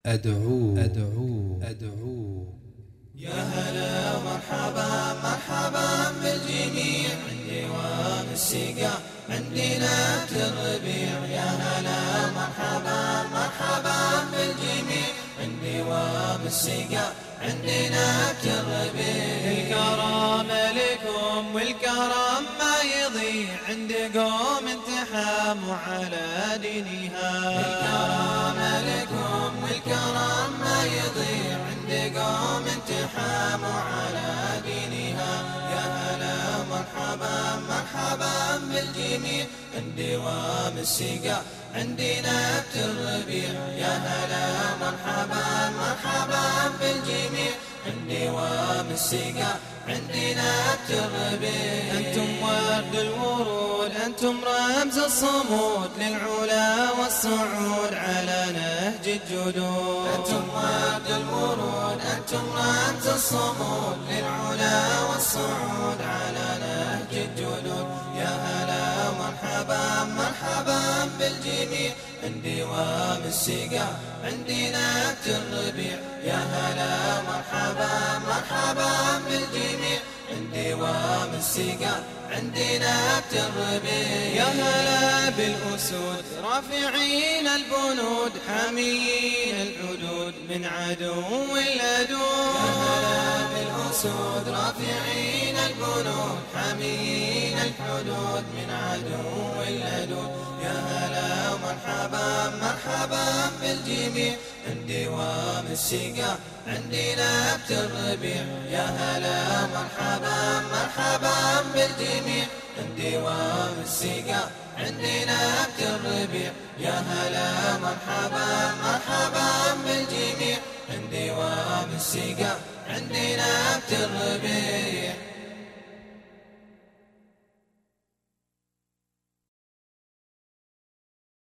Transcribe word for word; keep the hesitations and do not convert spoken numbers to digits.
أدعو أدعو أدعو يا هلا مرحبا مرحبا بالجميع عندي دوام السقا عندي نبت الربيع. يا هلا مرحبا مرحبا بالجميع عندي دوام السقا عندي نبت الربيع. الكرم لكم والكرم ما يضيع عند قوم انتحاموا على دينها. الكرم لكم والكرم ما يضيع عند قوم انتحاموا على دينها. يا هلا مرحبا مرحبا بالجميع عندي دوام السقا عندي نبت الربيع. يا هلا مرحبا مرحبا بالجميع عندي دوام السقا عندي نبت الربيع. أنتم ورد الورود أنتم رمز الصمود للعلا والصعود على نهج الجدود. أنتم ورد الورود أنتم رمز الصمود للعلا والصعود على نهج الجدود. يا هلا مرحبا مرحبا بالجميع عندي دوام السقا عندي نبت الربيع. يا هلا مرحبا مرحبا بالجميع عندي دوام السقا عندي نبت الربيع. يا هلا بالأسود رافعين البنود حاميين الحدود من عدو الأدود. يا هلا بالأسود رافعين البنود حاميين الحدود من عدو الأدود. يا هلا مرحبا مرحبا بالجميع عندي دوام السقا عندي نبت الربيع. يا هلا مرحبا مرحبا بالجميع عندي دوام السقا عندي نبت الربيع. يا هلا مرحبا مرحبا بالجميع عندي دوام السقا عندي نبت الربيع.